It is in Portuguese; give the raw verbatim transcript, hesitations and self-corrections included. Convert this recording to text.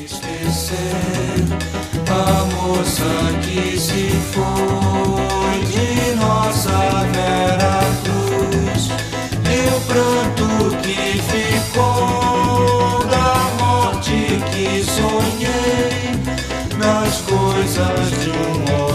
Esquecer a moça que se foi de nossa Vera Cruz, e o pranto que ficou da morte que sonhei nas coisas de um homem.